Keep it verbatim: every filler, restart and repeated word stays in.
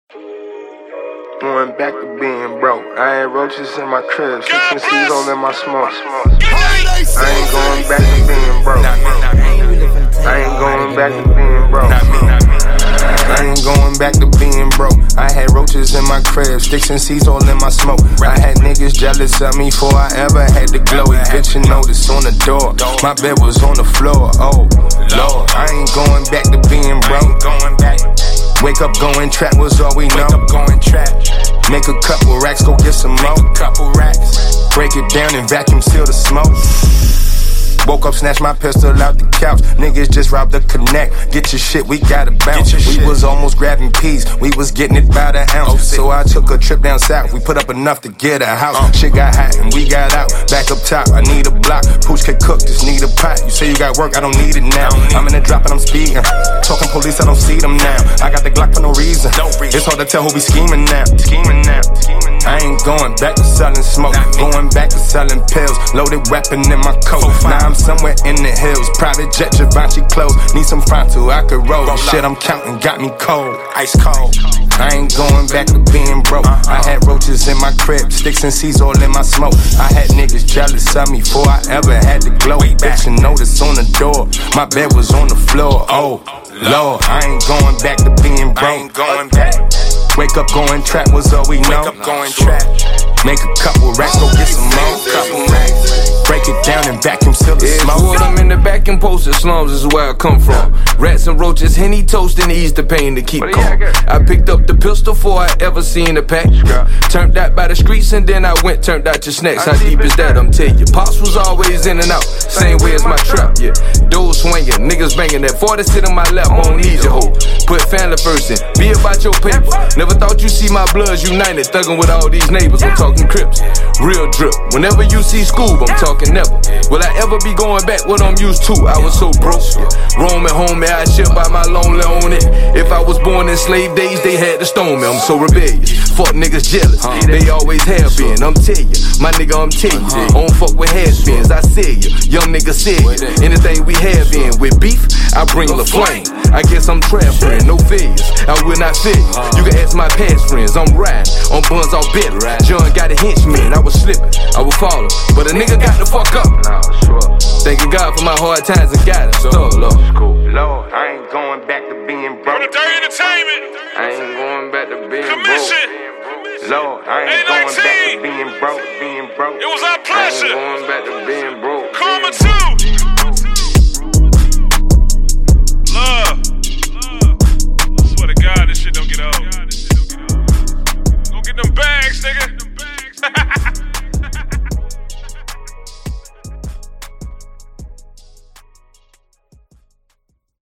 Going back to being broke. I had roaches in my crib, sixteen C's all in my smoke. I ain't going back to being broke. I ain't going back to being broke. I ain't going back to being broke. I had roaches in my crib, sticks and seeds all in my smoke. I had niggas jealous of me before I ever had the glow. Eviction notice on the door. My bed was on the floor. Oh Lord, I ain't going back to being broke. Wake up, going trap was all we know. Make a couple racks, go get some more. Break it down and vacuum seal the smoke. Woke up, snatched my pistol out the couch. Niggas just robbed the connect. Get your shit, we gotta bounce. We shit. was almost grabbing peas. We was getting it by the ounce. So I took a trip down south. We put up enough to get a house. Uh. Shit got hot and we got out. Back up top, I need a block. Pooch can cook, just need a pot. You say you got work, I don't need it now. Need I'm in the drop and I'm speeding. Talking police, I don't see them now. I got the Glock for no reason. No reason. It's hard to tell who be scheming now. Scheming now. Scheming now. I ain't going back to selling smoke. Going back to selling pills. Loaded weapon in my coat. Now I'm somewhere in the hills. Private jet, Givenchy clothes. Need some frontal, I could roll. roll Shit I'm counting got me cold. Ice cold. I ain't going back to being broke. I had roaches in my crib, sticks and seeds all in my smoke. I had niggas jealous of me before I ever had the glow. Bitch, and notice on the door. My bed was on the floor. Oh Lord, I ain't going back to being broke. I ain't going back. Wake up, going trap was all we know. Wake up, going trap. Make a couple racks, go get some more. Couple racks. Break it down and vacuum seal the yeah, smoke. Put them in the back and post the slums is where I come from. Rats and roaches, Henny toast and ease the pain to keep calm. I picked up the pistol before I ever seen a pack. Turned out by the streets and then I went turned out your snacks. How deep is that? I'm telling you. Pops was always in and out, same way as my trap. Yeah, doors swinging, niggas banging. That forty sit on my lap, won't need your hoe. Put family first and be about your paper. Never thought you see my bloods united, thugging with all these neighbors. I'm talking Crips, real drip. Whenever you see Scoob, I'm talking never. Will I ever be going back what I'm used to? I was so broke. Roaming home, man, I shit by my lonely on it. If I was born in slave days, they had to stone me. I'm so rebellious. Fuck niggas jealous. They always have been. I'm telling you, my nigga, I'm telling you. I don't fuck with has-beens. I said you, young nigga said you. Anything we have in with beef, I bring the flame. I guess I'm trap friend, no failures. I will not fail you. You can ask my past friends. I'm riding on buns all better. John got a henchman. I was slipping, I was falling, but a nigga got the fuck up. Thanking God for my hard times and guidance. Lord, Lord. Lord, I ain't going back to being broke. I ain't going back to being broke. Lord, I ain't going back to being broke, being broke. It was our pleasure. I ain't going back to being broke. Karma too.